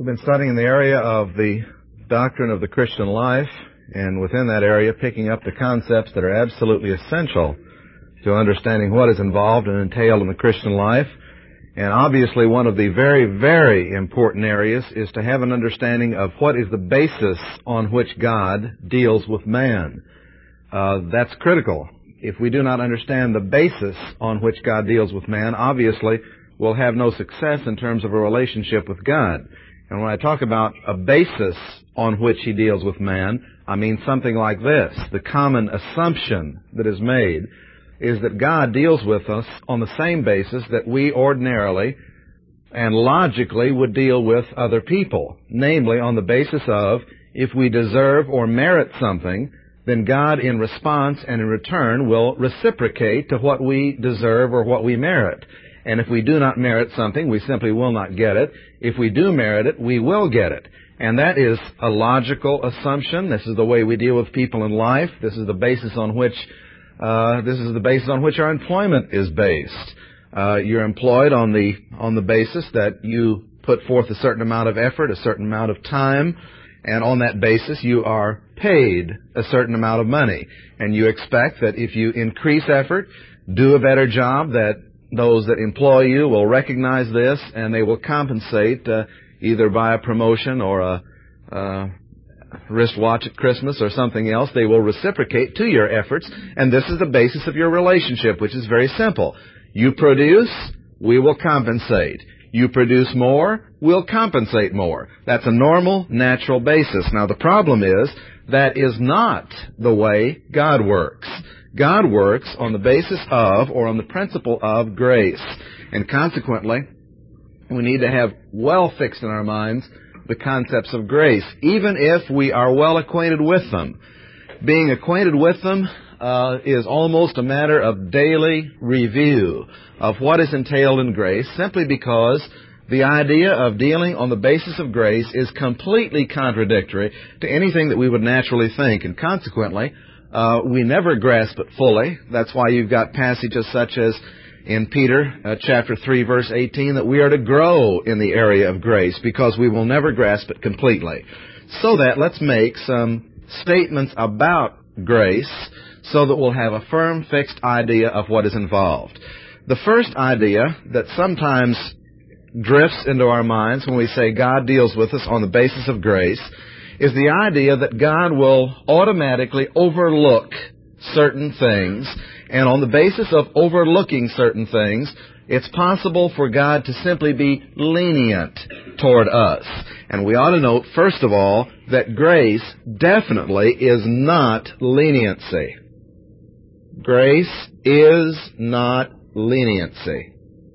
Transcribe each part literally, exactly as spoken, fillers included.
We've been studying in the area of the doctrine of the Christian life, and within that area picking up the concepts that are absolutely essential to understanding what is involved and entailed in the Christian life. And obviously one of the very, very important areas is to have an understanding of what is the basis on which God deals with man. Uh, that's critical. If we do not understand the basis on which God deals with man, obviously we'll have no success in terms of a relationship with God. And when I talk about a basis on which He deals with man, I mean something like this. The common assumption that is made is that God deals with us on the same basis that we ordinarily and logically would deal with other people. Namely, on the basis of, if we deserve or merit something, then God in response and in return will reciprocate to what we deserve or what we merit. And if we do not merit something, we simply will not get it. If we do merit it, we will get it. And that is a logical assumption. This is the way we deal with people in life. This is the basis on which uh, this is the basis on which our employment is based. Uh, you're employed on the on the basis that you put forth a certain amount of effort, a certain amount of time, and on that basis you are paid a certain amount of money. And you expect that if you increase effort, do a better job, that those that employ you will recognize this, and they will compensate uh, either by a promotion or a uh, wristwatch at Christmas or something else. They will reciprocate to your efforts, and this is the basis of your relationship, which is very simple. You produce, we will compensate. You produce more, we'll compensate more. That's a normal, natural basis. Now, the problem is that is not the way God works. God works on the basis of, or on the principle of, grace. And consequently, we need to have well fixed in our minds the concepts of grace, even if we are well acquainted with them. Being acquainted with them uh, is almost a matter of daily review of what is entailed in grace, simply because the idea of dealing on the basis of grace is completely contradictory to anything that we would naturally think. And consequently, Uh, we never grasp it fully. That's why you've got passages such as in Peter uh, chapter three, verse eighteen, that we are to grow in the area of grace because we will never grasp it completely. So that let's make some statements about grace so that we'll have a firm, fixed idea of what is involved. The first idea that sometimes drifts into our minds when we say God deals with us on the basis of grace is the idea that God will automatically overlook certain things, and on the basis of overlooking certain things, it's possible for God to simply be lenient toward us. And we ought to note, first of all, that grace definitely is not leniency. Grace is not leniency.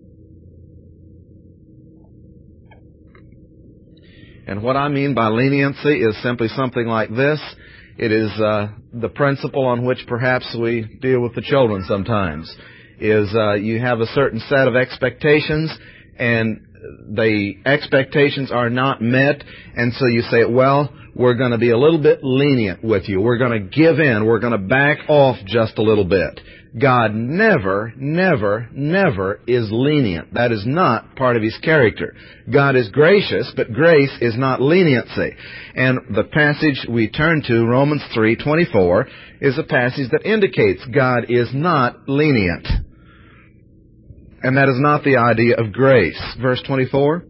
And what I mean by leniency is simply something like this. It is uh, the principle on which perhaps we deal with the children sometimes, is uh, you have a certain set of expectations, and the expectations are not met, and so you say, well, we're going to be a little bit lenient with you. We're going to give in. We're going to back off just a little bit. God never, never, never is lenient. That is not part of His character. God is gracious, but grace is not leniency. And the passage we turn to, Romans three twenty-four, is a passage that indicates God is not lenient. And that is not the idea of grace. Verse twenty-four,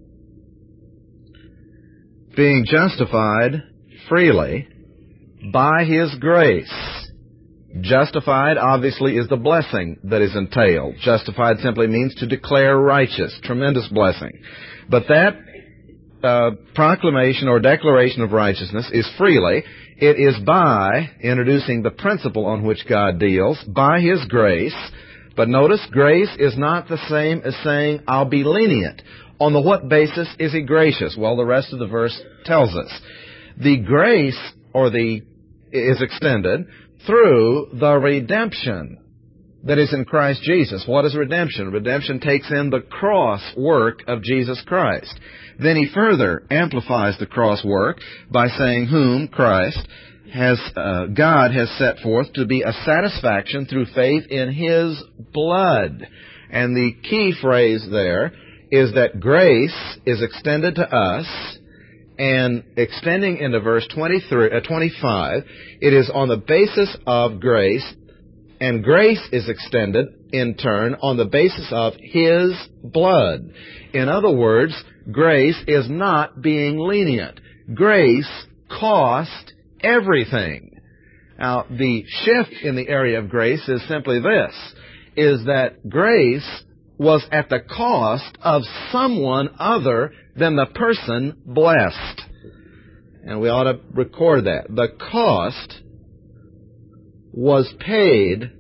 being justified freely by His grace. Justified, obviously, is the blessing that is entailed. Justified simply means to declare righteous. Tremendous blessing. But that uh, proclamation or declaration of righteousness is freely. It is by introducing the principle on which God deals, by His grace. But notice, grace is not the same as saying, I'll be lenient. On the what basis is He gracious? Well, the rest of the verse tells us. The grace, or the, is extended through the redemption that is in Christ Jesus. What is redemption? Redemption takes in the cross work of Jesus Christ. Then he further amplifies the cross work by saying, whom, Christ, has uh, God has set forth to be a satisfaction through faith in His blood. And the key phrase there is that grace is extended to us and extending into verse twenty-three, uh, twenty-five, it is on the basis of grace, and grace is extended in turn on the basis of His blood. In other words, grace is not being lenient. Grace cost everything. Now, the shift in the area of grace is simply this, is that grace was at the cost of someone other than the person blessed. And we ought to record that. The cost was paid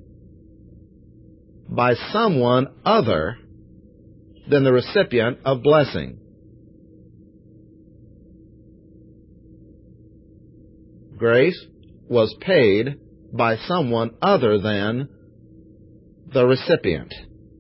by someone other than the recipient of blessing. Grace was paid by someone other than the recipient.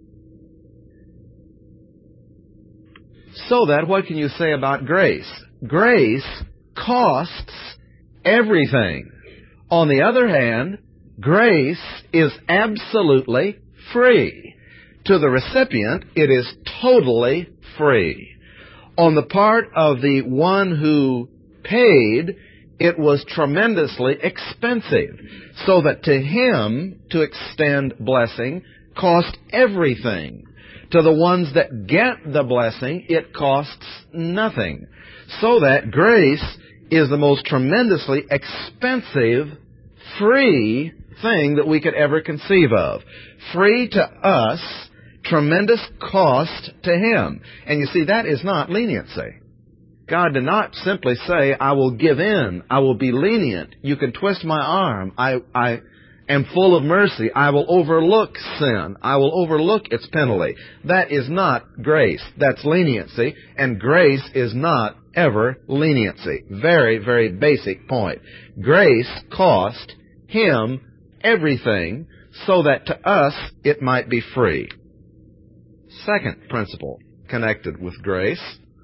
So that, what can you say about grace? Grace costs everything. On the other hand, grace is absolutely free. To the recipient, it is totally free. On the part of the one who paid, it was tremendously expensive, so that to him to extend blessing cost everything. To the ones that get the blessing, it costs nothing. So that grace is the most tremendously expensive, free thing that we could ever conceive of. Free to us, tremendous cost to Him. And you see, that is not leniency. God did not simply say, I will give in, I will be lenient, you can twist my arm, I, I am full of mercy, I will overlook sin, I will overlook its penalty. That is not grace. That's leniency, and grace is not ever leniency. Very, very basic point. Grace cost Him everything so that to us it might be free. Second principle connected with grace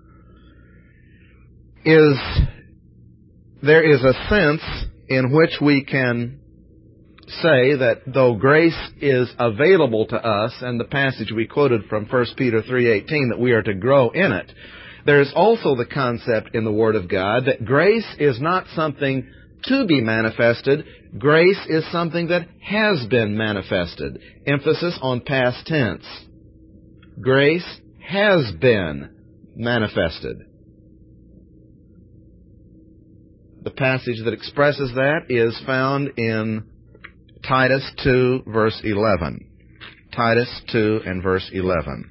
is there is a sense in which we can say that though grace is available to us, and the passage we quoted from First Peter three eighteen, that we are to grow in it, there is also the concept in the Word of God that grace is not something to be manifested. Grace is something that has been manifested. Emphasis on past tense. Grace has been manifested. The passage that expresses that is found in Titus two, verse eleven. Titus two and verse eleven.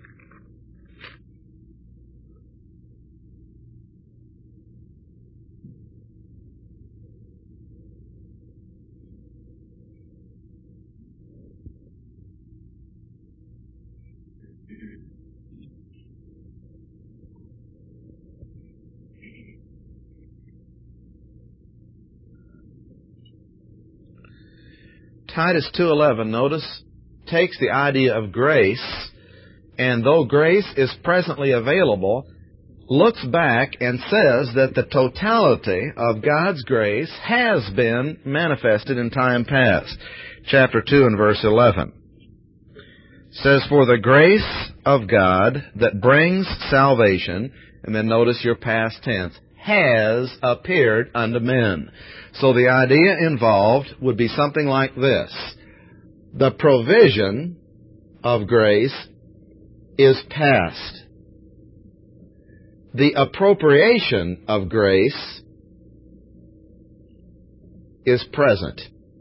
Titus two eleven, notice, takes the idea of grace, and though grace is presently available, looks back and says that the totality of God's grace has been manifested in time past. Chapter two and verse eleven says, For the grace of God that brings salvation, and then notice your past tense, has appeared unto men. So the idea involved would be something like this. The provision of grace is past. The appropriation of grace is present.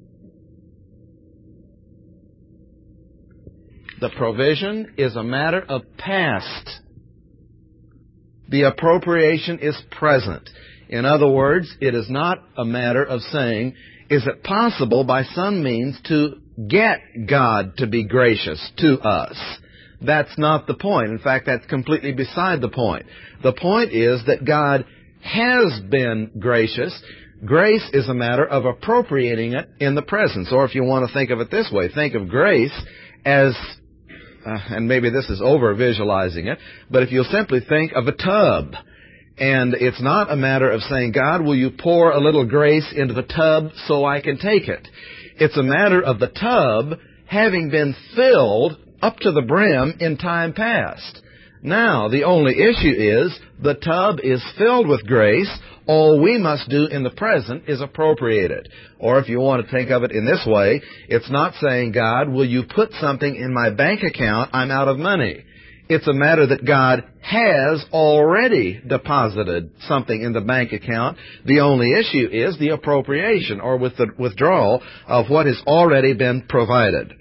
The provision is a matter of past. The appropriation is present. In other words, it is not a matter of saying, is it possible by some means to get God to be gracious to us? That's not the point. In fact, that's completely beside the point. The point is that God has been gracious. Grace is a matter of appropriating it in the presence. Or if you want to think of it this way, think of grace as, uh, and maybe this is over-visualizing it, but if you'll simply think of a tub. And it's not a matter of saying, God, will you pour a little grace into the tub so I can take it? It's a matter of the tub having been filled up to the brim in time past. Now, the only issue is the tub is filled with grace. All we must do in the present is appropriate it. Or if you want to think of it in this way, it's not saying, God, will you put something in my bank account? I'm out of money. It's a matter that God has already deposited something in the bank account. The only issue is the appropriation, or with the withdrawal of what has already been provided.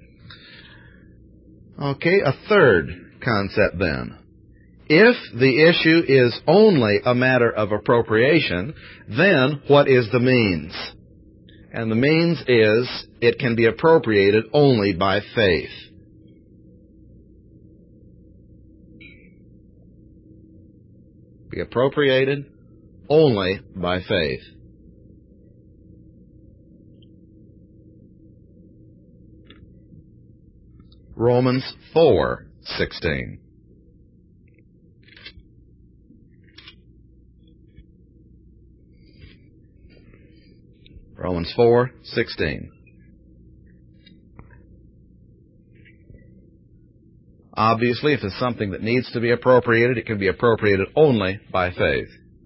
Okay, a third concept then. If the issue is only a matter of appropriation, then what is the means? And the means is it can be appropriated only by faith. Be appropriated only by faith. Romans four sixteen. Romans four sixteen. Obviously, if it's something that needs to be appropriated, it can be appropriated only by faith.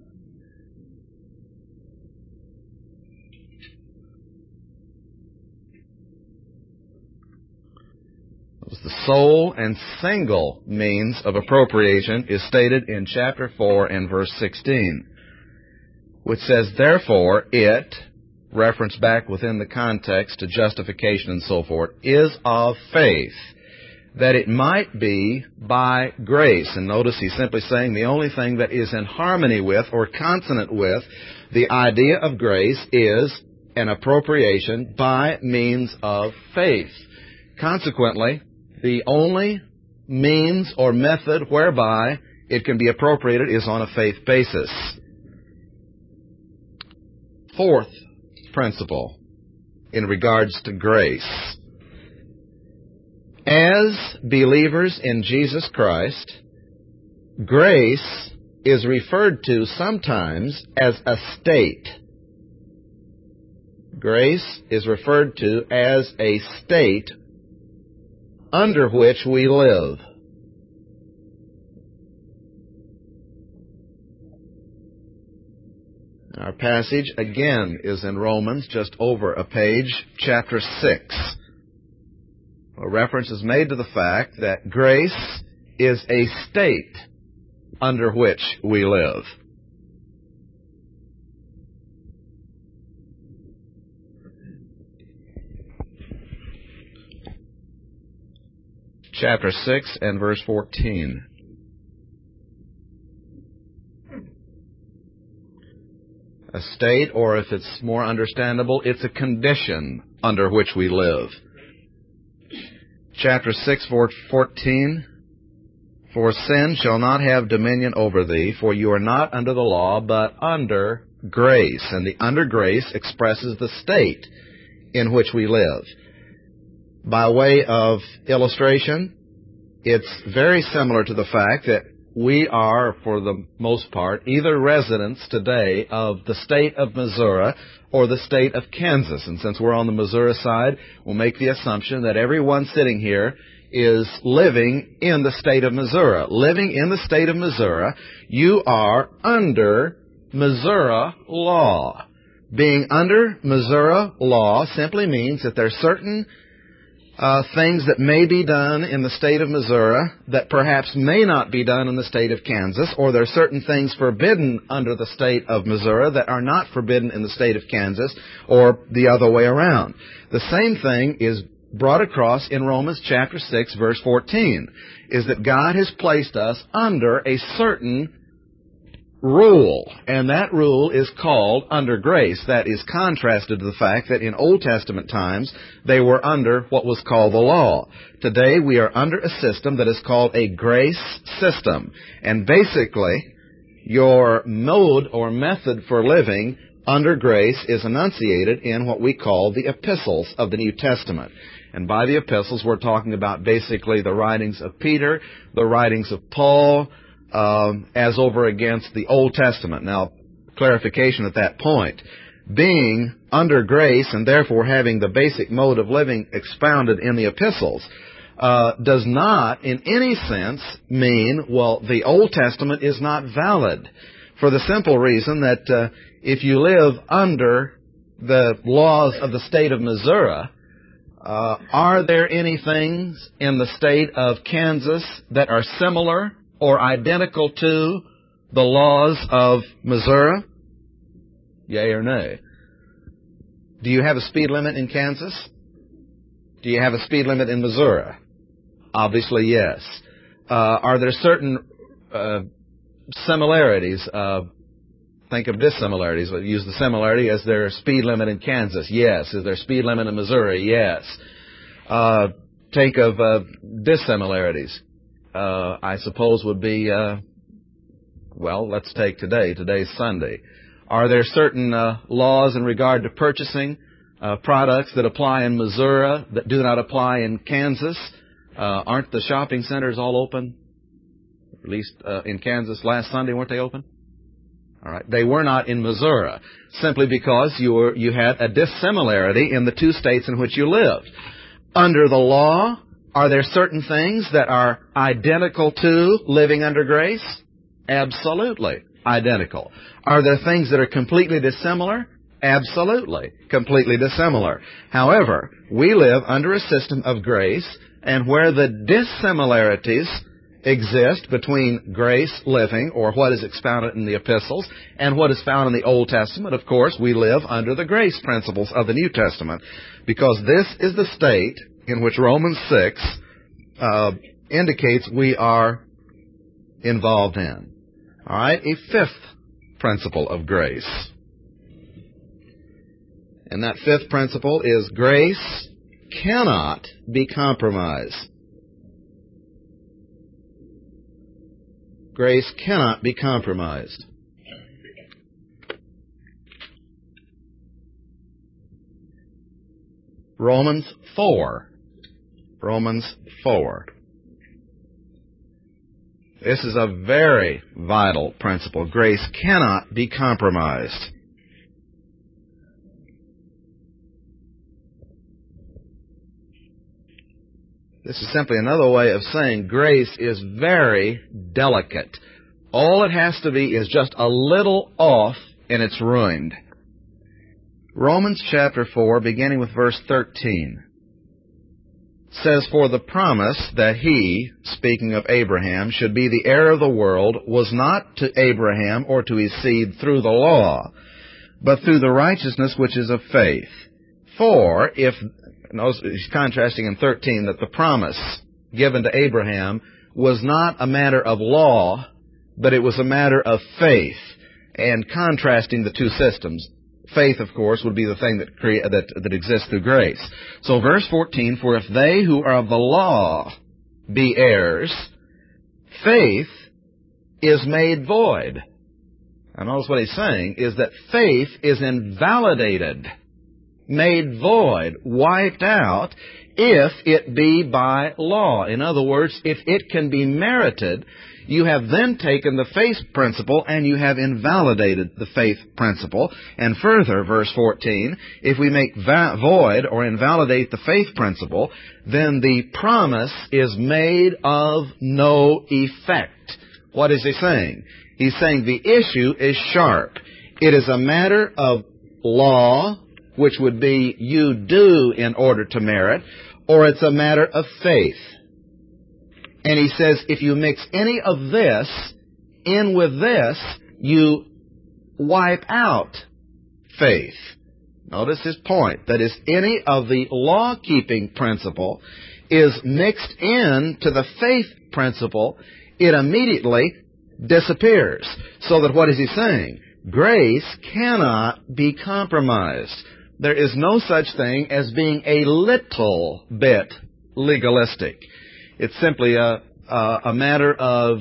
The sole and single means of appropriation is stated in chapter four and verse sixteen, which says, therefore, it, reference back within the context to justification and so forth, is of faith, that it might be by grace. And notice he's simply saying the only thing that is in harmony with or consonant with the idea of grace is an appropriation by means of faith. Consequently, the only means or method whereby it can be appropriated is on a faith basis. Fourth principle in regards to grace. As believers in Jesus Christ, grace is referred to sometimes as a state. Grace is referred to as a state under which we live. Our passage again is in Romans, just over a page, chapter six. A reference is made to the fact that grace is a state under which we live. Chapter six and verse fourteen. A state, or if it's more understandable, it's a condition under which we live. Chapter six, verse fourteen. For sin shall not have dominion over thee, for you are not under the law, but under grace. And the under grace expresses the state in which we live. By way of illustration, it's very similar to the fact that we are, for the most part, either residents today of the state of Missouri or the state of Kansas. And since we're on the Missouri side, we'll make the assumption that everyone sitting here is living in the state of Missouri. Living in the state of Missouri, you are under Missouri law. Being under Missouri law simply means that there are certain Uh, things that may be done in the state of Missouri that perhaps may not be done in the state of Kansas, or there are certain things forbidden under the state of Missouri that are not forbidden in the state of Kansas, or the other way around. The same thing is brought across in Romans chapter six, verse fourteen, is that God has placed us under a certain rule, and that rule is called under grace. That is contrasted to the fact that in Old Testament times they were under what was called the law. Today we are under a system that is called a grace system, and basically your mode or method for living under grace is enunciated in what we call the epistles of the New Testament. And by the epistles we're talking about basically the writings of Peter, the writings of Paul, Um, as over against the Old Testament. Now, clarification at that point. Being under grace and therefore having the basic mode of living expounded in the epistles, uh, does not in any sense mean, well, the Old Testament is not valid, for the simple reason that uh, if you live under the laws of the state of Missouri, uh, are there any things in the state of Kansas that are similar or identical to the laws of Missouri? Yea or nay? Do you have a speed limit in Kansas? Do you have a speed limit in Missouri? Obviously, yes. Uh, are there certain uh, similarities? Uh, think of dissimilarities. We'll use the similarity. Is there a speed limit in Kansas? Yes. Is there a speed limit in Missouri? Yes. Uh, take of uh, dissimilarities. Uh, I suppose would be, uh, well, let's take today. Today's Sunday. Are there certain uh, laws in regard to purchasing uh, products that apply in Missouri that do not apply in Kansas? Uh, aren't the shopping centers all open? At least uh, in Kansas last Sunday, weren't they open? All right. They were not in Missouri, simply because you were, you had a dissimilarity in the two states in which you lived. Under the law, are there certain things that are identical to living under grace? Absolutely identical. Are there things that are completely dissimilar? Absolutely completely dissimilar. However, we live under a system of grace, and where the dissimilarities exist between grace living, or what is expounded in the epistles, and what is found in the Old Testament, of course, we live under the grace principles of the New Testament, because this is the state in which Romans six uh, indicates we are involved in. All right, a fifth principle of grace. And that fifth principle is grace cannot be compromised. Grace cannot be compromised. Romans four. Romans four. This is a very vital principle. Grace cannot be compromised. This is simply another way of saying grace is very delicate. All it has to be is just a little off and it's ruined. Romans chapter four, beginning with verse thirteen, says, "For the promise that he," speaking of Abraham, "should be the heir of the world was not to Abraham or to his seed through the law, but through the righteousness which is of faith. For if," notice he's contrasting in thirteen that the promise given to Abraham was not a matter of law, but it was a matter of faith, and contrasting the two systems. Faith, of course, would be the thing that, crea- that that exists through grace. So verse fourteen, "For if they who are of the law be heirs, faith is made void." And notice what he's saying is that faith is invalidated, made void, wiped out, if it be by law. In other words, if it can be merited, you have then taken the faith principle and you have invalidated the faith principle. And further, verse fourteen, if we make va- void or invalidate the faith principle, then the promise is made of no effect. What is he saying? He's saying the issue is sharp. It is a matter of law, which would be you do in order to merit, or it's a matter of faith. And he says, if you mix any of this in with this, you wipe out faith. Notice his point. That is, any of the law-keeping principle is mixed in to the faith principle, it immediately disappears. So that what is he saying? Grace cannot be compromised. There is no such thing as being a little bit legalistic. It's simply a, a, a matter of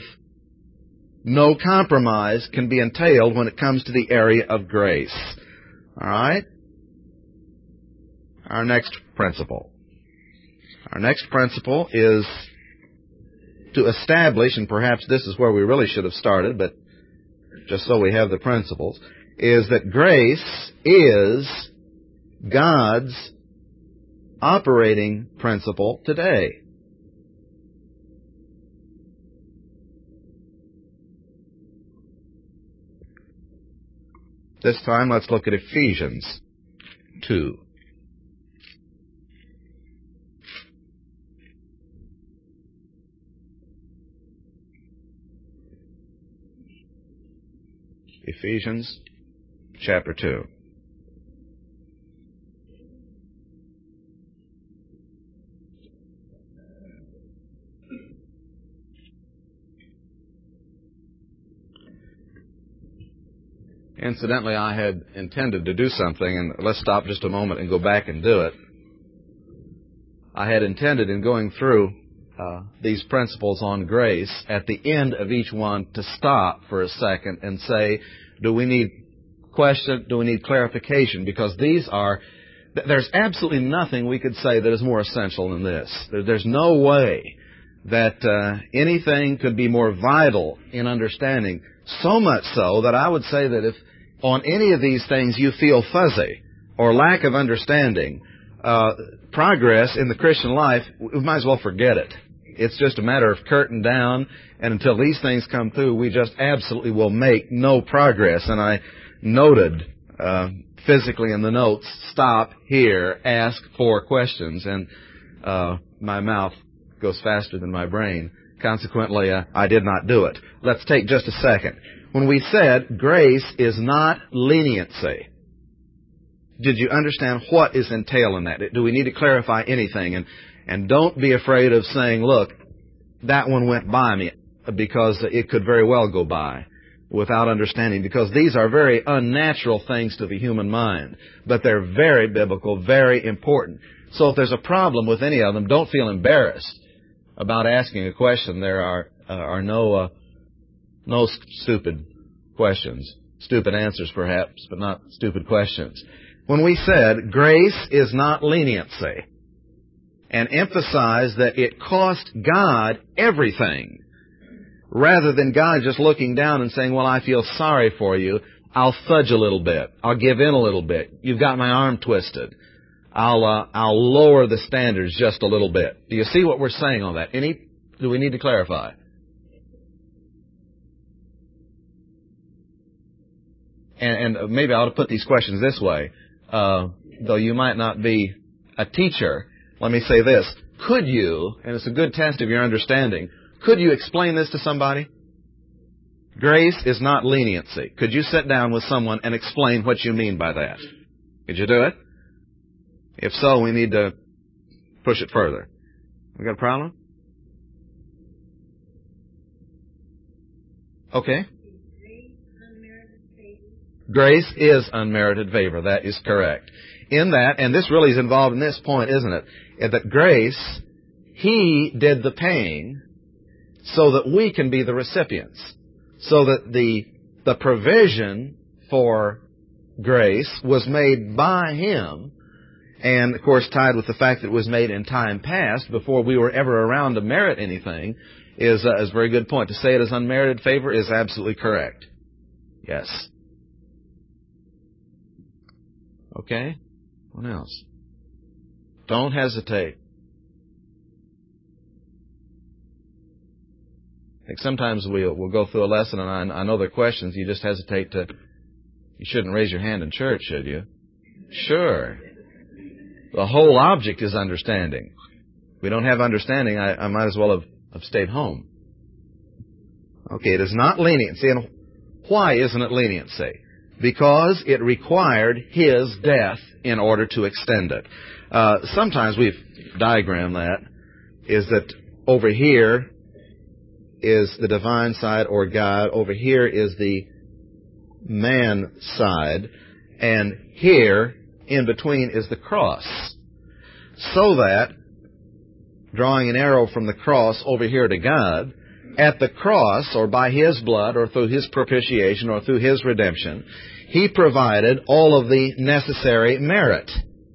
no compromise can be entailed when it comes to the area of grace. All right? Our next principle. Our next principle is to establish, and perhaps this is where we really should have started, but just so we have the principles, is that grace is God's operating principle today. This time, let's look at Ephesians two. Ephesians chapter two. Incidentally, I had intended to do something, and let's stop just a moment and go back and do it. I had intended in going through uh, these principles on grace at the end of each one to stop for a second and say, do we need question, do we need clarification? Because these are, there's absolutely nothing we could say that is more essential than this. There, there's no way that uh, anything could be more vital in understanding, so much so that I would say that if on any of these things you feel fuzzy or lack of understanding, uh, progress in the Christian life, we might as well forget it. It's just a matter of curtain down, and until these things come through, we just absolutely will make no progress. And I noted uh, physically in the notes, stop here, ask four questions, and uh, my mouth goes faster than my brain. Consequently, uh, I did not do it. Let's take just a second. When we said grace is not leniency, did you understand what is entailed in that? Do we need to clarify anything? And and don't be afraid of saying, look, that one went by me, because it could very well go by without understanding, because these are very unnatural things to the human mind, but they're very biblical, very important. So if there's a problem with any of them, don't feel embarrassed about asking a question. There are uh, are no uh, no st- stupid questions, stupid answers perhaps, but not stupid questions. When we said grace is not leniency, and emphasized that it cost God everything, rather than God just looking down and saying, well, I feel sorry for you, I'll fudge a little bit, I'll give in a little bit, you've got my arm twisted, I'll uh, I'll lower the standards just a little bit. Do you see what we're saying on that? Any? Do we need to clarify? And, and maybe I ought to put these questions this way. Uh, though you might not be a teacher, let me say this. Could you, and it's a good test of your understanding, could you explain this to somebody? Grace is not leniency. Could you sit down with someone and explain what you mean by that? Could you do it? If so, we need to push it further. We got a problem? Okay. Grace is unmerited favor. That is correct. In that, and this really is involved in this point, isn't it? That grace, He did the paying so that we can be the recipients. So that the the provision for grace was made by Him, and, of course, tied with the fact that it was made in time past, before we were ever around to merit anything, is, uh, is a very good point. To say it is unmerited favor is absolutely correct. Yes. Okay? What else? Don't hesitate. I think sometimes we'll, we'll go through a lesson, and I, I know there are questions. You just hesitate to... You shouldn't raise your hand in church, should you? Sure. The whole object is understanding. If we don't have understanding, I, I might as well have, have stayed home. Okay, it is not leniency. And why isn't it leniency? Because it required His death in order to extend it. Uh, sometimes we've diagrammed that, is that over here is the divine side, or God. Over here is the man side. And here, in between, is the cross. So that, drawing an arrow from the cross over here to God, at the cross, or by His blood, or through His propitiation, or through His redemption, He provided all of the necessary merit.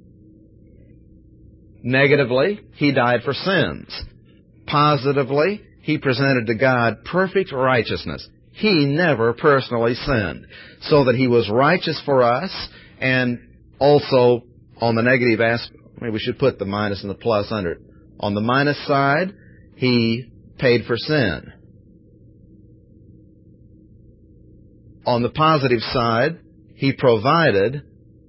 Negatively, He died for sins. Positively, He presented to God perfect righteousness. He never personally sinned. So that He was righteous for us, and also on the negative aspect, maybe we should put the minus and the plus under it. On the minus side, He paid for sin. On the positive side, He provided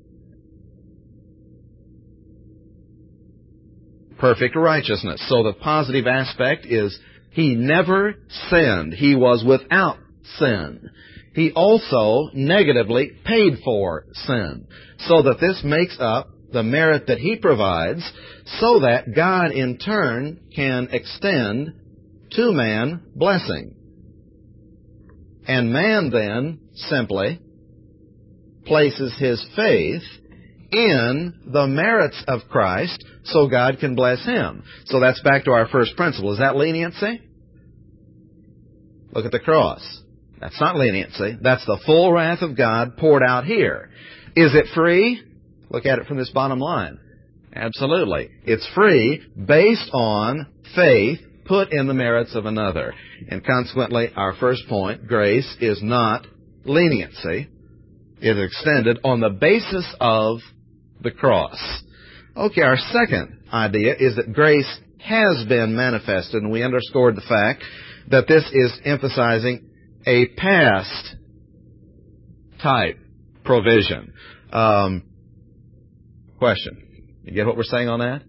perfect righteousness. So the positive aspect is He never sinned. He was without sin. He also negatively paid for sin, so that this makes up the merit that He provides, so that God in turn can extend to man blessing. And man then simply places his faith in the merits of Christ so God can bless him. So that's back to our first principle. Is that leniency? Look at the cross. That's not leniency. That's the full wrath of God poured out here. Is it free? Look at it from this bottom line. Absolutely. It's free based on faith put in the merits of another. And consequently, our first point, grace is not leniency. It is extended on the basis of the cross. Okay, our second idea is that grace has been manifested, and we underscored the fact that this is emphasizing a past type provision. Um, question. You get what we're saying on that?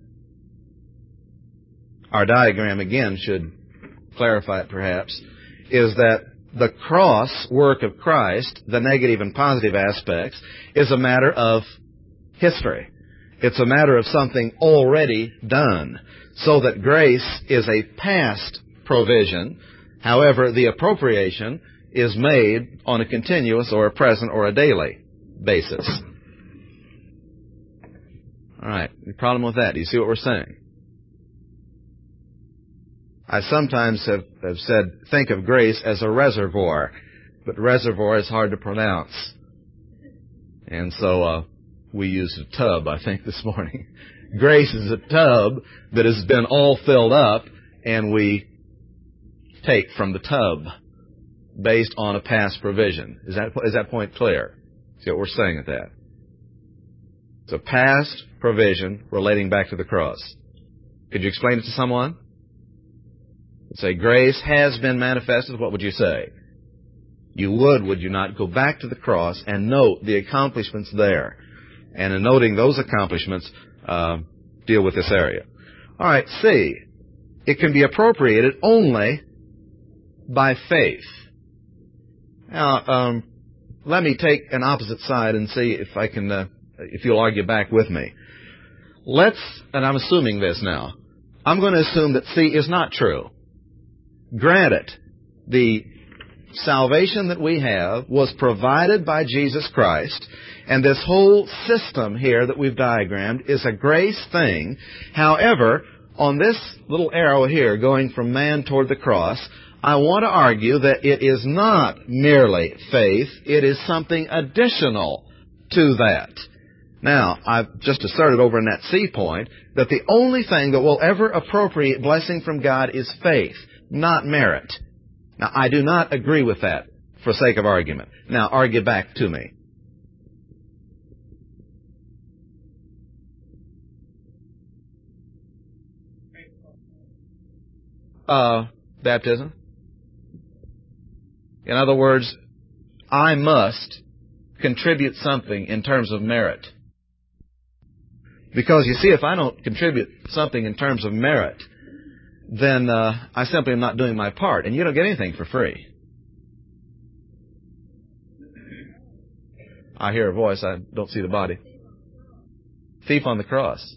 Our diagram, again, should clarify it perhaps, is that the cross work of Christ, the negative and positive aspects, is a matter of history. It's a matter of something already done, so that grace is a past provision. However, the appropriation is made on a continuous or a present or a daily basis. All right, the problem with that, do you see what we're saying? I sometimes have, have said, think of grace as a reservoir, but reservoir is hard to pronounce. And so uh, we used a tub, I think, this morning. Grace is a tub that has been all filled up, and we take from the tub based on a past provision. Is that, is that point clear? See what we're saying at that? It's a past provision relating back to the cross. Could you explain it to someone? Say, grace has been manifested. What would you say? You would, would you not, go back to the cross and note the accomplishments there. And in noting those accomplishments, uh, deal with this area. All right, C. It can be appropriated only by faith. Now, um, let me take an opposite side and see if I can, uh, if you'll argue back with me. Let's, and I'm assuming this now, I'm going to assume that C is not true. Granted, the salvation that we have was provided by Jesus Christ, and this whole system here that we've diagrammed is a grace thing. However, on this little arrow here going from man toward the cross, I want to argue that it is not merely faith, it is something additional to that. Now, I've just asserted over in that C point that the only thing that will ever appropriate blessing from God is faith, not merit. Now, I do not agree with that for sake of argument. Now, argue back to me. Uh, baptism. In other words, I must contribute something in terms of merit. Because, you see, if I don't contribute something in terms of merit, then uh, I simply am not doing my part. And you don't get anything for free. I hear a voice. I don't see the body. Thief on the cross.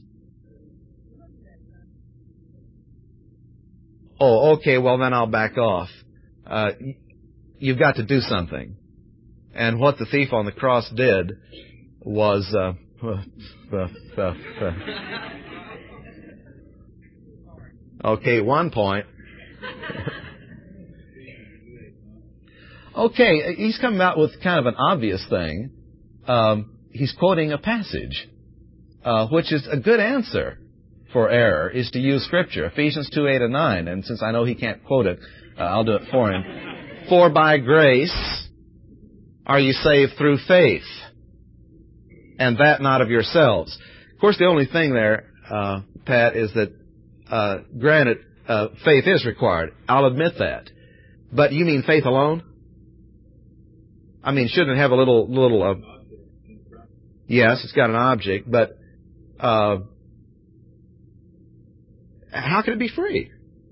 Oh, okay, well, then I'll back off. Uh, you've got to do something. And what the thief on the cross did was... Uh, uh, uh, uh, Okay, one point. Okay, he's coming out with kind of an obvious thing. Um, he's quoting a passage, uh, which is a good answer for error, is to use Scripture, Ephesians two, eight, and nine. And since I know he can't quote it, uh, I'll do it for him. For by grace are you saved through faith, and that not of yourselves. Of course, the only thing there, uh, Pat, is that Uh, granted, uh, faith is required. I'll admit that. But you mean faith alone? I mean, shouldn't it have a little, little, uh, Yes, it's got an object, but uh, how can it be free?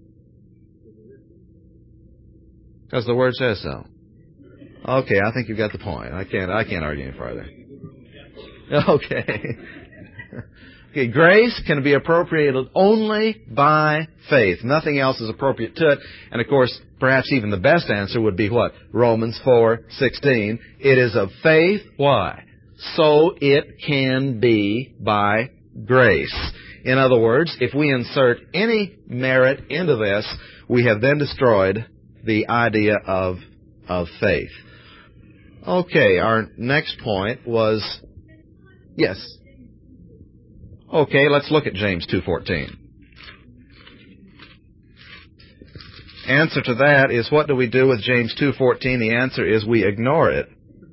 Because the Word says so. Okay, I think you've got the point. I can't, I can't argue any further. Okay. Okay, grace can be appropriated only by faith. Nothing else is appropriate to it. And of course, perhaps even the best answer would be what? Romans four sixteen. It is of faith. Why? So it can be by grace. In other words, if we insert any merit into this, we have then destroyed the idea of, of faith. Okay, our next point was, yes. Okay, let's look at James two fourteen. Answer to that is, what do we do with James two fourteen? The answer is we ignore it.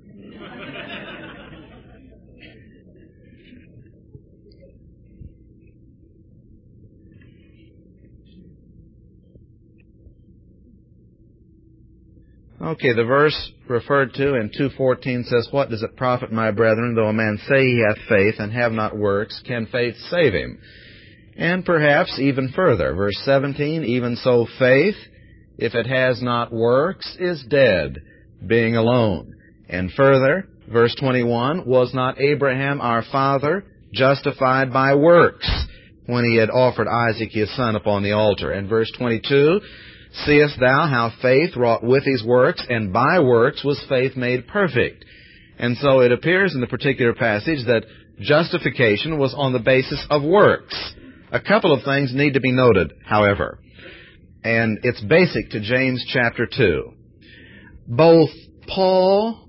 Okay, the verse referred to in two fourteen says, what does it profit, my brethren, though a man say he hath faith and have not works? Can faith save him? And perhaps even further, verse seventeen, even so faith, if it has not works, is dead, being alone. And further, verse twenty-one, was not Abraham our father justified by works when he had offered Isaac his son upon the altar? And verse twenty-two, seest thou how faith wrought with his works, and by works was faith made perfect? And so it appears in the particular passage that justification was on the basis of works. A couple of things need to be noted, however, and it's basic to James chapter two. Both Paul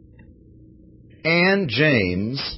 and James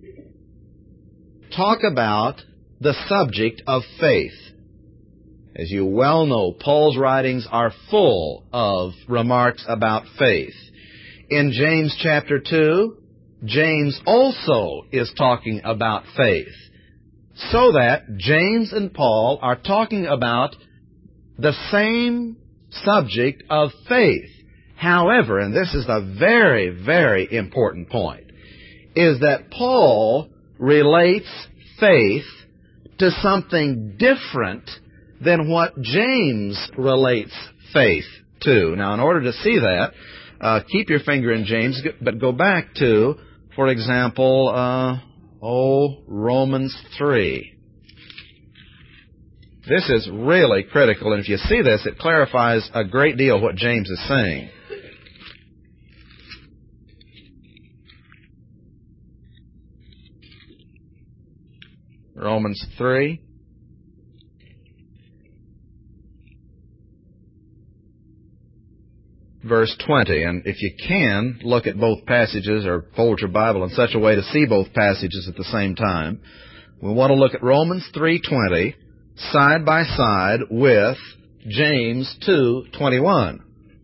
talk about the subject of faith. As you well know, Paul's writings are full of remarks about faith. In James chapter two, James also is talking about faith. So that James and Paul are talking about the same subject of faith. However, and this is a very, very important point, is that Paul relates faith to something different than what James relates faith to. Now, in order to see that, uh, keep your finger in James, but go back to, for example, uh, oh, Romans three. This is really critical, and if you see this, it clarifies a great deal what James is saying. Romans three. Verse twenty, and if you can, look at both passages or fold your Bible in such a way to see both passages at the same time. We want to look at Romans three twenty side by side with James two twenty-one.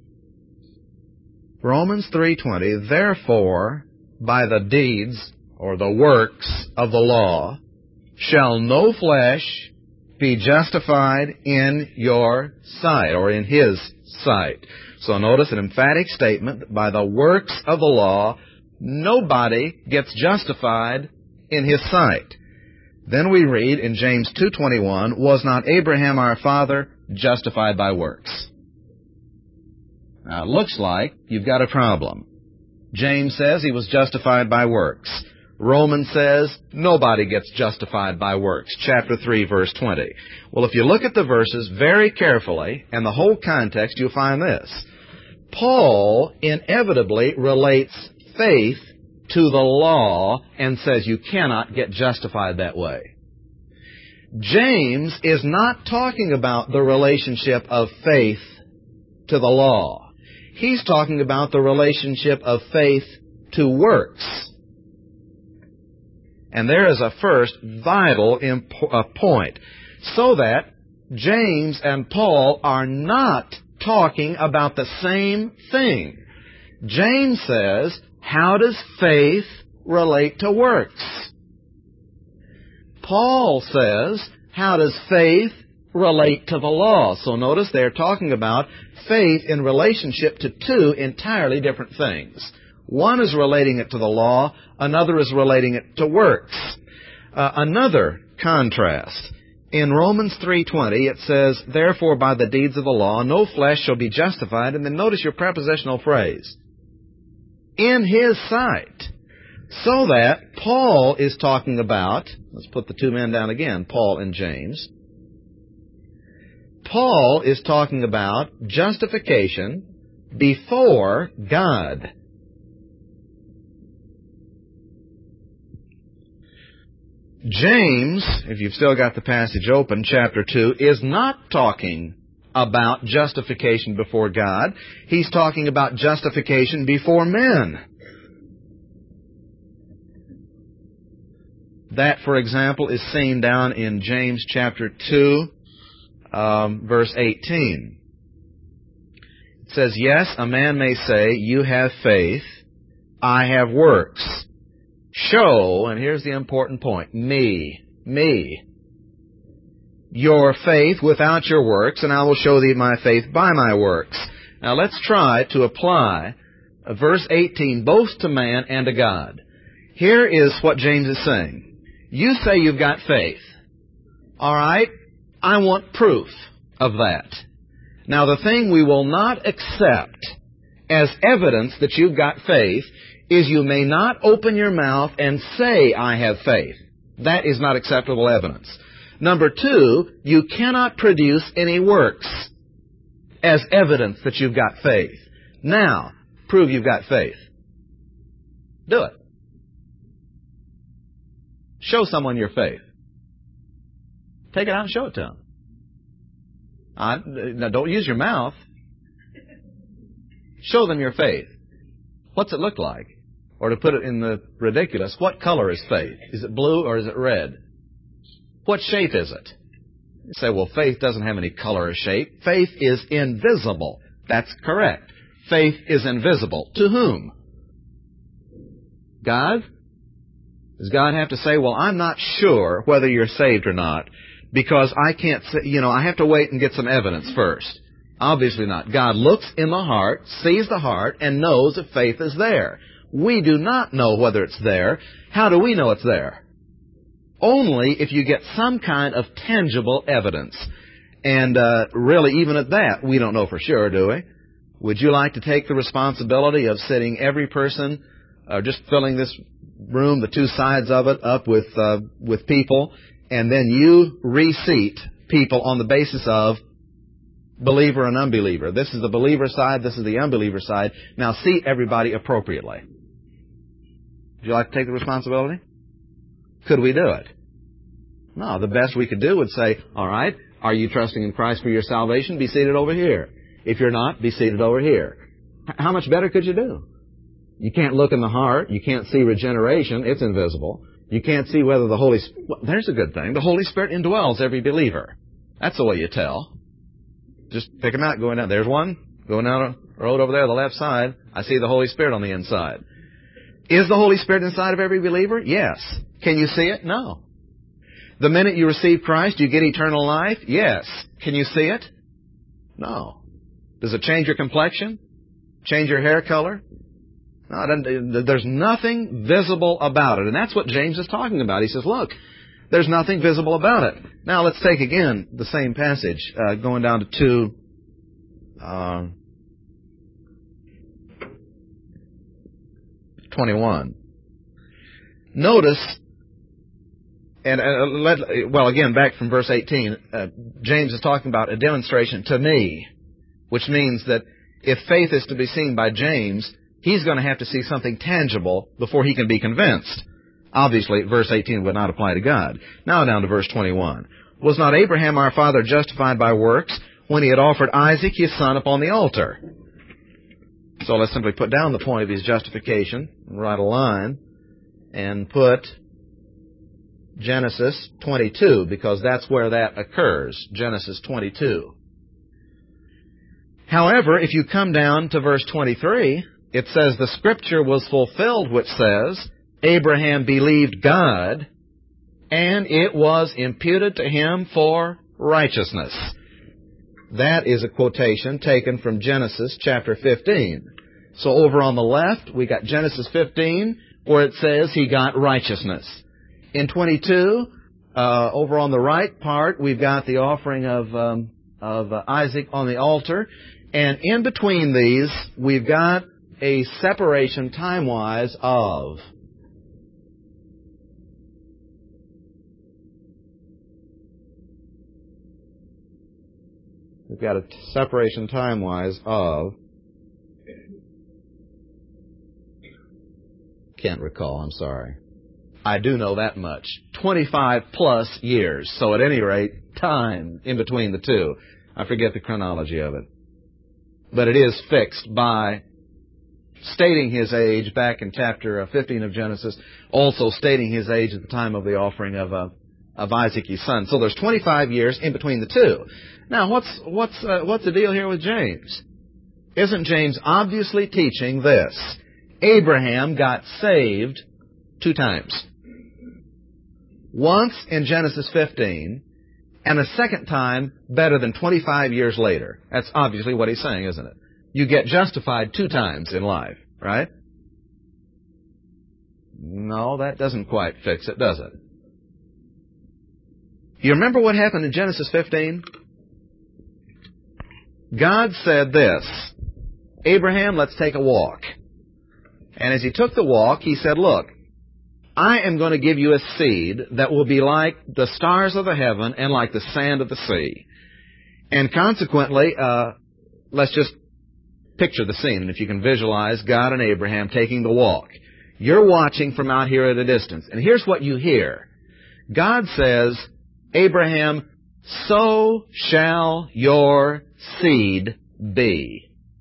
Romans three twenty, therefore, by the deeds or the works of the law, shall no flesh be justified in your sight, or in his sight. So notice an emphatic statement that by the works of the law, nobody gets justified in his sight. Then we read in James two twenty-one, was not Abraham our father justified by works? Now it looks like you've got a problem. James says he was justified by works. Romans says nobody gets justified by works. Chapter three, verse twenty. Well, if you look at the verses very carefully and the whole context, you'll find this. Paul inevitably relates faith to the law and says you cannot get justified that way. James is not talking about the relationship of faith to the law. He's talking about the relationship of faith to works. And there is a first vital imp- uh, point, so that James and Paul are not talking about the same thing. James says, how does faith relate to works? Paul says, how does faith relate to the law? So notice they're talking about faith in relationship to two entirely different things. One is relating it to the law, another is relating it to works. Uh, another contrast. In Romans three twenty, it says, therefore by the deeds of the law, no flesh shall be justified. And then notice your prepositional phrase. In his sight. So that Paul is talking about, let's put the two men down again, Paul and James. Paul is talking about justification before God. James, if you've still got the passage open, chapter two, is not talking about justification before God. He's talking about justification before men. That, for example, is seen down in James chapter two, um, verse eighteen. It says, yes, a man may say, you have faith, I have works. Show, and here's the important point, me, me, your faith without your works, and I will show thee my faith by my works. Now let's try to apply verse eighteen both to man and to God. Here is what James is saying. You say you've got faith. All right, I want proof of that. Now the thing we will not accept as evidence that you've got faith is you may not open your mouth and say, I have faith. That is not acceptable evidence. Number two, you cannot produce any works as evidence that you've got faith. Now, prove you've got faith. Do it. Show someone your faith. Take it out and show it to them. Uh, now, don't use your mouth. Show them your faith. What's it look like? Or to put it in the ridiculous, what color is faith? Is it blue or is it red? What shape is it? You say, well, faith doesn't have any color or shape. Faith is invisible. That's correct. Faith is invisible. To whom? God? Does God have to say, well, I'm not sure whether you're saved or not because I can't say, you know, I have to wait and get some evidence first. Obviously not. God looks in the heart, sees the heart, and knows if faith is there. We do not know whether it's there. How do we know it's there? Only if you get some kind of tangible evidence. And uh, really, even at that, we don't know for sure, do we? Would you like to take the responsibility of sitting every person, or uh, just filling this room, the two sides of it, up with uh, with people, and then you reseat people on the basis of believer and unbeliever? This is the believer side, this is the unbeliever side. Now seat everybody appropriately. Would you like to take the responsibility? Could we do it? No, the best we could do would say, all right, are you trusting in Christ for your salvation? Be seated over here. If you're not, be seated over here. How much better could you do? You can't look in the heart. You can't see regeneration. It's invisible. You can't see whether the Holy Spirit... Well, there's a good thing. The Holy Spirit indwells every believer. That's the way you tell. Just pick them out going down. There's one going down a road over there, the left side. I see the Holy Spirit on the inside. Is the Holy Spirit inside of every believer? Yes. Can you see it? No. The minute you receive Christ, you get eternal life? Yes. Can you see it? No. Does it change your complexion? Change your hair color? No, it doesn't. There's nothing visible about it. And that's what James is talking about. He says, look, there's nothing visible about it. Now let's take again the same passage, uh, going down to two, uh, twenty-one. Notice, and uh, let, well, again, back from verse eighteen, uh, James is talking about a demonstration to me, which means that if faith is to be seen by James, he's going to have to see something tangible before he can be convinced. Obviously, verse eighteen would not apply to God. Now down to verse twenty-one. Was not Abraham our father justified by works when he had offered Isaac his son upon the altar? So let's simply put down the point of his justification, write a line, and put Genesis twenty-two, because that's where that occurs, Genesis twenty-two. However, if you come down to verse twenty-three, it says, the Scripture was fulfilled, which says, Abraham believed God, and it was imputed to him for righteousness. That is a quotation taken from Genesis chapter fifteen. So over on the left, we got Genesis fifteen, where it says he got righteousness. In twenty-two, uh, over on the right part, we've got the offering of, um, of uh, Isaac on the altar. And in between these, we've got a separation time-wise of... We've got a separation time-wise of... Can't recall, I'm sorry. I do know that much. twenty-five plus years. So at any rate, time in between the two. I forget the chronology of it. But it is fixed by stating his age back in chapter fifteen of Genesis, also stating his age at the time of the offering of uh, of Isaac, his son. So there's twenty-five years in between the two. Now, what's what's uh, what's the deal here with James? Isn't James obviously teaching this? Abraham got saved two times. Once in Genesis fifteen, and a second time better than twenty-five years later. That's obviously what he's saying, isn't it? You get justified two times in life, right? No, that doesn't quite fix it, does it? You remember what happened in Genesis fifteen? God said this, Abraham, let's take a walk. And as he took the walk, he said, look, I am going to give you a seed that will be like the stars of the heaven and like the sand of the sea. And consequently, uh, let's just picture the scene. And if you can visualize God and Abraham taking the walk. You're watching from out here at a distance. And here's what you hear. God says, Abraham, so shall your seed be.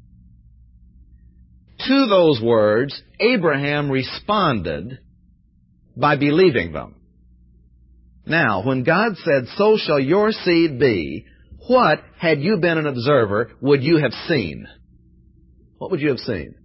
To those words, Abraham responded by believing them. Now, when God said, so shall your seed be, what, had you been an observer, would you have seen? What would you have seen?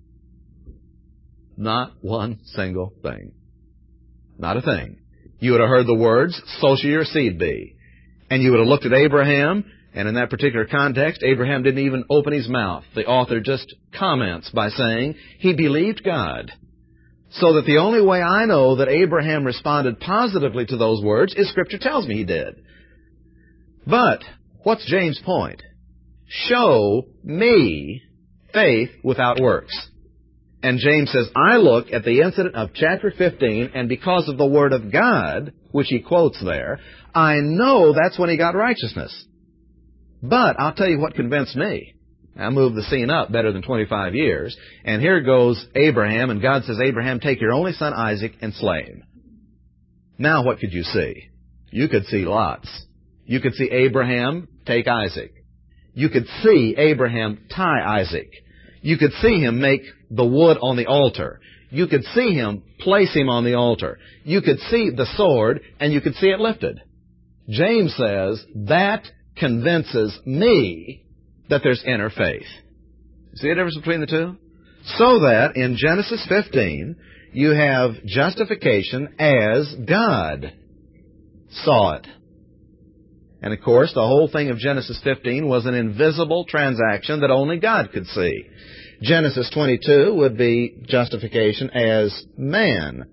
Not one single thing. Not a thing. You would have heard the words, so shall your seed be. And you would have looked at Abraham, and in that particular context, Abraham didn't even open his mouth. The author just comments by saying he believed God. So that the only way I know that Abraham responded positively to those words is Scripture tells me he did. But what's James' point? Show me faith without works. And James says, I look at the incident of chapter fifteen, and because of the Word of God, which he quotes there, I know that's when he got righteousness. But I'll tell you what convinced me. I moved the scene up better than twenty-five years. And here goes Abraham, and God says, Abraham, take your only son Isaac and slay him. Now what could you see? You could see lots. You could see Abraham take Isaac. You could see Abraham tie Isaac. You could see him make the wood on the altar. You could see him place him on the altar. You could see the sword, and you could see it lifted. James says, that convinces me that there's inner faith. See the difference between the two? So that in Genesis fifteen, you have justification as God saw it. And of course, the whole thing of Genesis fifteen was an invisible transaction that only God could see. Genesis twenty-two would be justification as man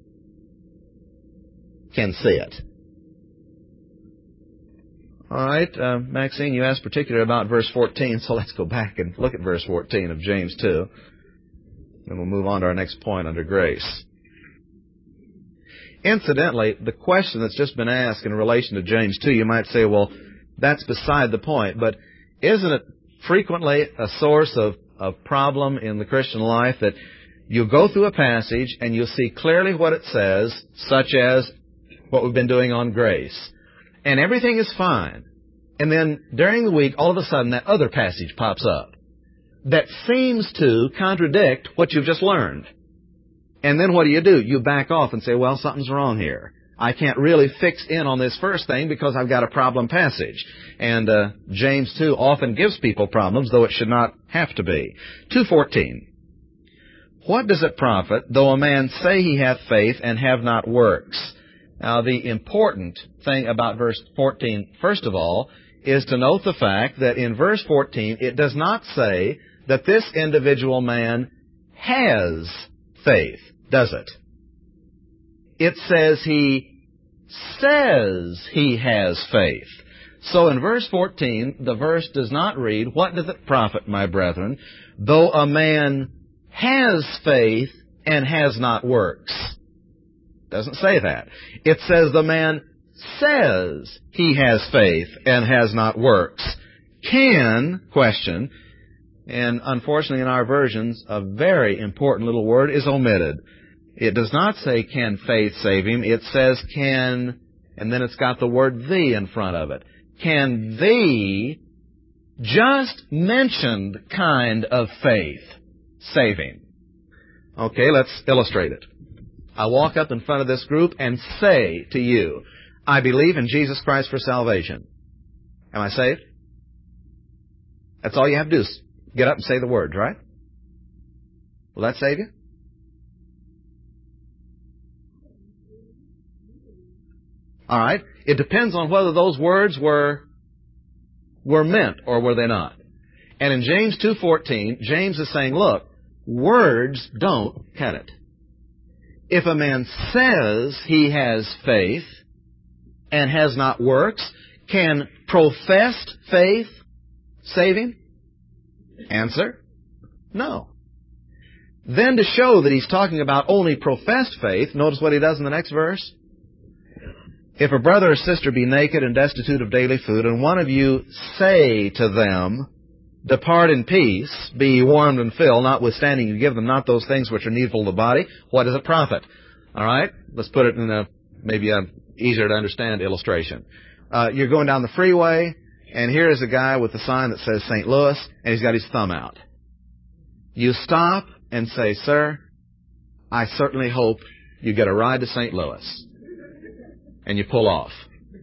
can see it. All right, uh, Maxine, you asked particularly about verse fourteen, so let's go back and look at verse fourteen of James two. And we'll move on to our next point under grace. Incidentally, the question that's just been asked in relation to James two, you might say, well, that's beside the point, but isn't it frequently a source of, of problem in the Christian life that you'll go through a passage and you'll see clearly what it says, such as what we've been doing on grace. And everything is fine. And then during the week, all of a sudden, that other passage pops up that seems to contradict what you've just learned. And then what do you do? You back off and say, well, something's wrong here. I can't really fix in on this first thing because I've got a problem passage. And uh, James two often gives people problems, though it should not have to be. two fourteen. What does it profit, though a man say he hath faith and have not works? Now, the important thing about verse fourteen, first of all, is to note the fact that in verse fourteen, it does not say that this individual man has faith, does it? It says he says he has faith. So in verse fourteen, the verse does not read, "What doth it profit, my brethren, though a man has faith and has not works?" Doesn't say that. It says the man says he has faith and has not works. Can, question, and unfortunately in our versions, a very important little word is omitted. It does not say, "Can faith save him?" It says, "Can," and then it's got the word "the" in front of it. Can the just mentioned kind of faith save him? Okay, let's illustrate it. I walk up in front of this group and say to you, "I believe in Jesus Christ for salvation." Am I saved? That's all you have to do is get up and say the words, right? Will that save you? All right. It depends on whether those words were were meant or were they not. And in James two fourteen, James is saying, look, words don't cut it. If a man says he has faith and has not works, can professed faith save him? Answer, no. Then to show that he's talking about only professed faith, notice what he does in the next verse. If a brother or sister be naked and destitute of daily food, and one of you say to them, "Depart in peace, be ye warmed and filled, notwithstanding you give them not those things which are needful to the body," what does it profit? All right? Let's put it in a maybe a easier to understand illustration. Uh, you're going down the freeway, and here is a guy with a sign that says Saint Louis, and he's got his thumb out. You stop and say, "Sir, I certainly hope you get a ride to Saint Louis." And you pull off.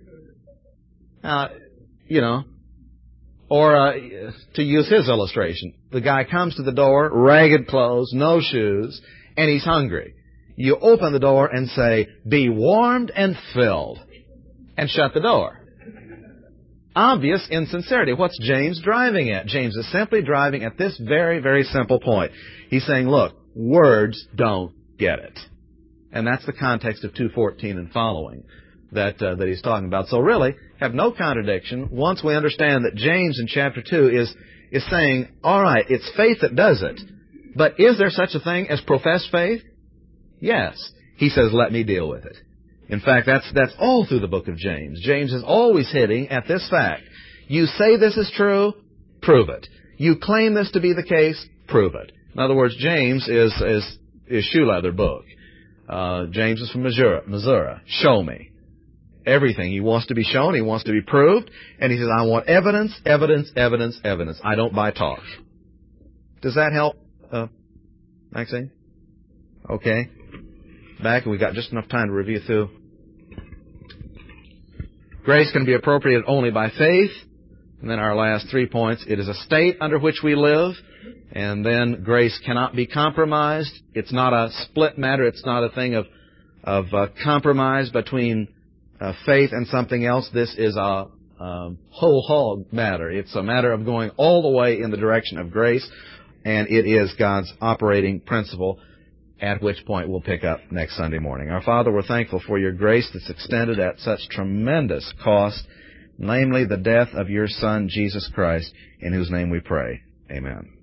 Uh, you know, or uh, to use his illustration, the guy comes to the door, ragged clothes, no shoes, and he's hungry. You open the door and say, "Be warmed and filled," and shut the door. Obvious insincerity. What's James driving at? James is simply driving at this very, very simple point. He's saying, look, words don't get it. And that's the context of two fourteen and following that uh, that he's talking about. So really, have no contradiction once we understand that James in chapter two is is saying, all right, it's faith that does it. But is there such a thing as professed faith? Yes. He says, let me deal with it. In fact, that's that's all through the book of James. James is always hitting at this fact. You say this is true, prove it. You claim this to be the case, prove it. In other words, James is is is shoe leather book. Uh, James is from Missouri. Missouri. Show me. Everything. He wants to be shown. He wants to be proved. And he says, I want evidence, evidence, evidence, evidence. I don't buy talk. Does that help, uh, Maxine? Okay. Back, and we've got just enough time to review through. Grace can be appropriated only by faith. And then our last three points. It is a state under which we live. And then grace cannot be compromised. It's not a split matter. It's not a thing of, of uh, compromise between uh, faith and something else. This is a um, whole hog matter. It's a matter of going all the way in the direction of grace. And it is God's operating principle, at which point we'll pick up next Sunday morning. Our Father, we're thankful for your grace that's extended at such tremendous cost, namely the death of your Son, Jesus Christ, in whose name we pray. Amen.